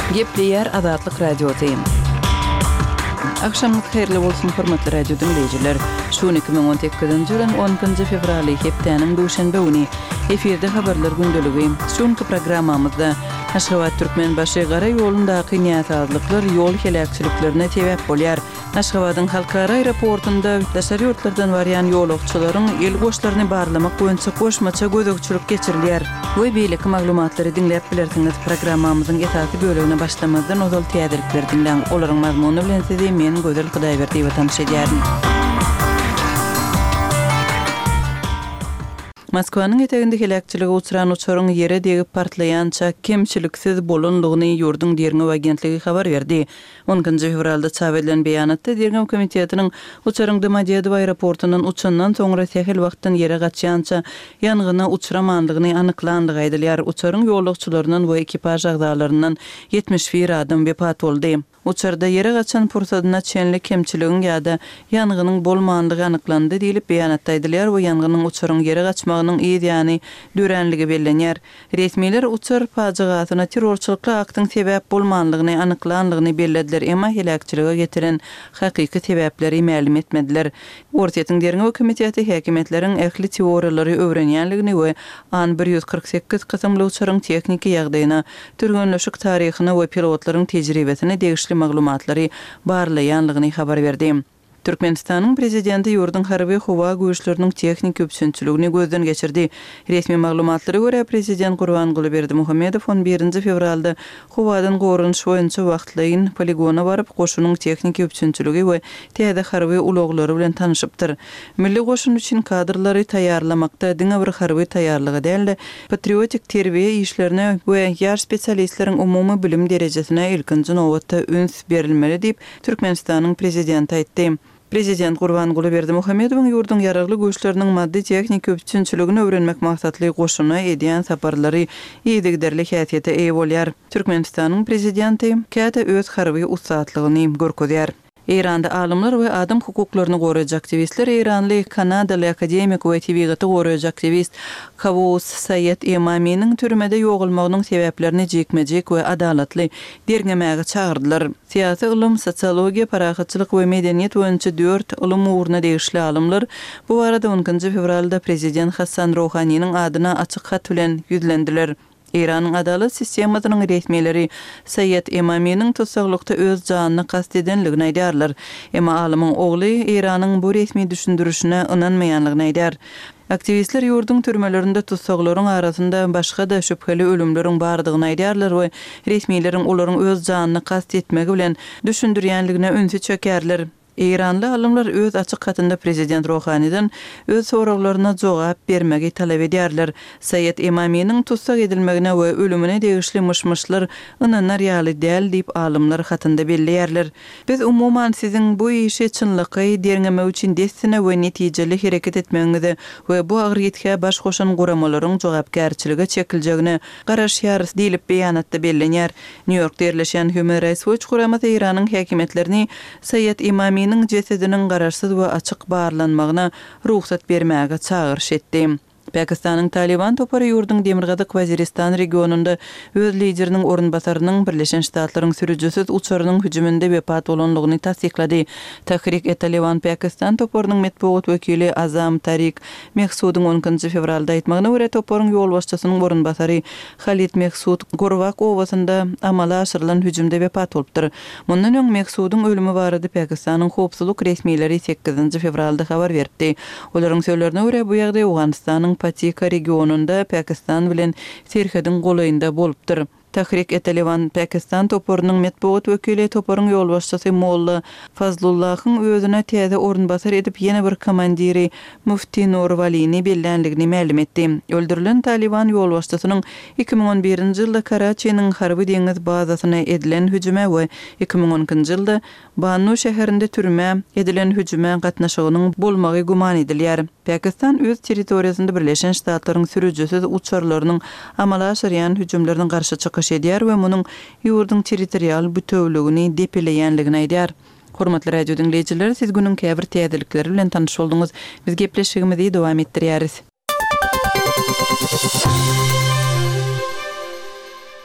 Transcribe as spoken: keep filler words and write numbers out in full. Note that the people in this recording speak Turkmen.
Gepleyer Azatlyk radiosyň. Akşamlyk herli bolsun hormatly radio dinleýijiler. Şu iki bin on sekizinji ýylyň onunçy fevraly hepdeniň duşanbe güni efirde habarlar gündeligi. Şonky programmamyzda Aşgabat Türkmenbaşy gara ýolundaky ňaýatazlyklar ýol helakçyliklerine sebäp bolýar. Aşgabatyň halkara aeroportunda daşary ýurtlardan barýan ýolagçylaryň el goşlaryny barlamak boýunça goşmaça gözegçilik geçirilýär. Bu beýleki maglumatlary dinläp bilersiňiz. Programmamyzyň etaty bölegine başlamazdan ozal täzelikler dinläň. Olaryň mazmuny bilen sizi men Gözel Hudaýberdiýew tanışdyrýaryn. Moskwanyň eteginde helakçylyga uçuran uçaryň ýere degip partlaýança kemçiliksiz bolanlygyny ýurdun derňew agentligi habar berdi. onunçy fevralda çap edilen beýanatda derňew komitetiniň uçaryň Domodedow aeroportundan uçandan soňra sehel wagtdan ýere gaçýança ýangyna uçuramandygyny anyklandygy aýdylýar. Uçaryň ýolagçylarynyň we ekipaj agdalaryndan ýetmiş bir adam wepat boldy. Uçarda ýere gaçan pursadyna çenli kemçiligiň ýa-da ýangýnyň bolmandygy anyklandy diýilip beýanatda aýdylýar. Bu ýangýnyň uçaryň ýere gaçmagynyň ýa-ni dürenligi bellenýär. Resmiler uçar pajygatyna terrorçylykla aktyň sebäp bolmandygyny anyklandygyny bellediler, emma helakçylyga getiren hakyky sebäpleri ma'lum etmediler. Ortaýetiň derňew komiteti häkimetleriň ähli teoriýalary öwrenýänligini we an bir ýüz kırk sekiz kysymly uçaryň tekniki ýagdaýyna, türgünleşik taryhyny we pilotlaryň tejribesini degişli maglumatlary barlaýanlygyny habar berdi. Türkmenistanyň prezidenti ýurdun harby howa güýçleriniň teknik öpsünçiligini gözden geçirdi. Resmi maglumatlary görä prezident Gurbanguly Berdimuhammedow on birinçi fevralda howadan gorunuş boýunça wagtlaýyn poligona baryp goşunyň teknik öpsünçiligi we täze harby uloglary bilen tanışypdyr. Milli goşun üçin kadrlary taýýarlamakda diňe bir harby taýýarlygy däl, patriotik terbiýe işlerine we ýaş spesialistleriň umumy bilim derejesine ilkinji nowatda üns berilmeli diýip Türkmenistanyň prezidenti aýtdy. Prezident Gurbanguly Berdimuhammedowyň ýurdun ýaragly güýçleriniň maddi teknik öpsünçiligini öwrenmek maksatly goşuna edýän saparlary ýedigderli häsiýete eýe bolýar. Türkmenistanyň prezidenti käte öz harby ustaatlygyny görkezýär. Eýranda alymlar we adam hukuklaryny goraýjy aktivistler Eýranly Kanadaly akademik we tebigaty goraýjy aktivist Kavus Sayed Emamynyň türmede ýogulmagynyň sebäplerini jekmejek we adalatly derňemäge çağırdylar. Siýasy ilim, sosiologiýa, parahatçylyk we medeniýet boýunça dört ilim uğruna degişli alymlar bu barada onunçy fevralda prezident Hasan Rouhanynyň adyna açyk hat bilen ýüzlendiler. Eýranyň adalet sistemasynyň resmileri Sayed Emamynyň tutsaklykda öz janyny kast edenligini aýdýarlar. Emma alymyň ogly Eýranyň bu resmi düşündürüşine ynanmaýanlygyny aýdýar. Aktivistler ýurdun türmelerinde tutsaklaryň arasynda başga da şüpheli ölümleriň bardygyny aýdýarlar we resmilerin olaryň öz janyny kast etmegi bilen düşündürýänligine ünsü çökärler. Eýranly alymlar öz açyk hatynda prezident Rouhanydan öz soraklaryna jogap bermegi talap edýärler. Sayed Emamynyň tutsak edilmegine we ölümine degişli mışmışlar ynanyr ýaly däl diýip alymlar hatynda belleýärler. Biz umuman siziň bu işe çynlygy derňeme üçin destine we netijeli hereket etmeňizi we bu agyriyetke baş goşan guramalaryň jogapkärçiligi çekiljegine garaşýarys diýilip beýanatda bellenýär. New Yorkda ýerleşen Human Rights Watch guramasy Eýranyň häkimetlerini Sayed Emamy cesedinin gararsız we açyk barlanmagyna ruhsat bermäge çağırış etdi. Pakistanyň Taliban topary ýurdun Demirgazyk Waziristan regionunda öz lideriniň orunbasarynyň Birleşen Ştatlaryň sürüjüsiz uçarynyň hüjüminde wepat bolanlygyny tasdiklady. Tahrik-e-Taliban Pakistan toparynyň metbuat wekili Azam Tariq Mehsudyň onunçy fevralda aýtmagyna görä toparyň ýol başçysynyň orunbasary Khalid Mehsud Gorwak owasynda amala aşyrylan hüjümde wepat bolupdyr. Mundan öň Mehsudyň ölümi barady Pakistanyň howpsuzlyk resmileri sekizinçi fevralda habar berdi. Olaryň söýlerine görä bu ýagdaý Awganistanyň Patika regionunda Pakistan bilen serhedin golayında bolupdyr. Tahrik-e-Taliban Pakistan toparynyň metbuat wekili toparyň ýol başçysy Molla Fazlullahyň özüne täze orunbasar edip ýene bir komandiri Mufti Nur Walini bellenligini ma'lum etdi. Öldürilen Taliban ýol başçysynyň iki bin on birinçi ýylda Karachiň harby deňiz bazasyna edilen hüjüme we iki bin onunçy ýylda Bannu şäherinde türme edilen hüjüme gatnaşygynyň bolmagy guman edilýär. Pakistan öz territoriýasynda Birleşen Ştatlaryň sürüjüsiz uçarlarynyň amala aşyrýan hüjümlerine garşy çykyş edýär we munyň ýurdun territorial bütünligini depeleýänligini aýdýar. Hormatly radio dinleyijiler, siz günüň käbir täzelikleri bilen tanyş boldyňyz. Biz gepleşigimizi dowam etdirýäris.